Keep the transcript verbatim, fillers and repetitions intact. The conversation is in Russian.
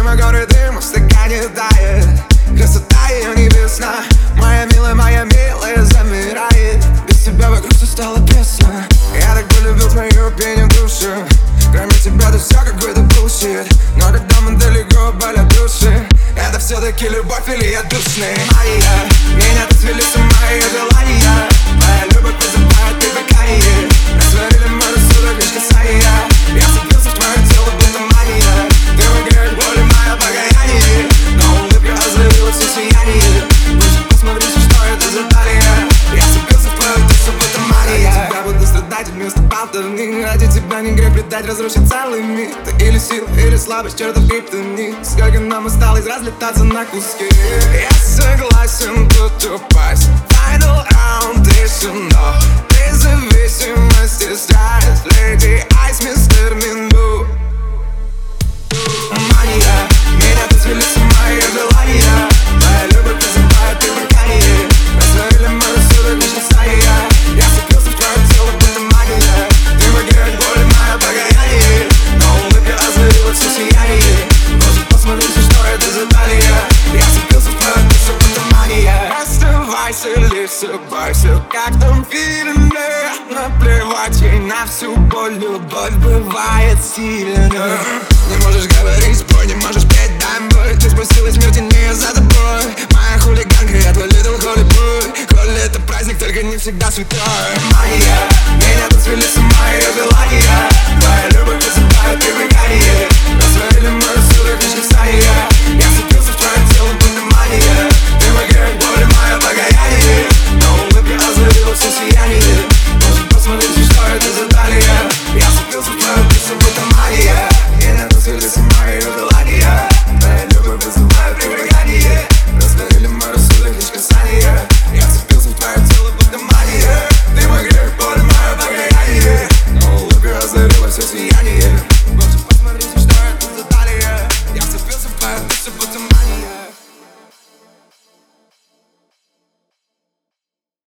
Время горы дыма в стакане тает. Красота ее небесна. Моя милая, моя милая замирает. Без тебя вокруг все стало тесно. Я так полюбил твою пение в душе. Кроме тебя, да все какой-то bullshit. Но когда мы далеко, болят души. Это все-таки любовь или я душный? Моя, меня тут свели с ума ее желания. Моя любовь вызывает привыкание. Растворили мой рассудок, лишь касаясь. Я вцепился в твое тело, будто мания. Ты выиграешь боль и мое покаяние. Но улыбка озарила все сияние. Лучше посмотрите, что это за талия. Я вцепился в твою душу, будто мания. Ради тебя буду страдать вместо болтовни. Ради тебя не грех предать, разрушить целый мир. Ты или сила, или слабость, чертов криптонит. Сколько нам осталось разлетаться на куски. Я согласен тут упасть. Final round, тишина. Независимость и страсть. Леди Айс, мистер Минду. Мания, меня тут свели с ума ее желания. Моя любовь вызывает привыкание. Растворили мой рассудок, лишь касаясь. Я вцепился в твое тело, будто магия. Ты выиграешь боль и мое покаяние. Но улыбка озарила все сияние. Может, посмотрите, что это за талия. Я вцепился в твою душу, будто мания. Оставайся, лишь улыбайся, как в том фильме. Наплевать ей на всю боль. Любовь бывает сильна. Не можешь говорить, спой, не можешь петь, дай бой. Ты спустилась в мир теней за тобой. Моя хулиганка, я твой little Hollywood. Холли это праздник, только не всегда святой. Мания, меня тут свели с ума ее желания.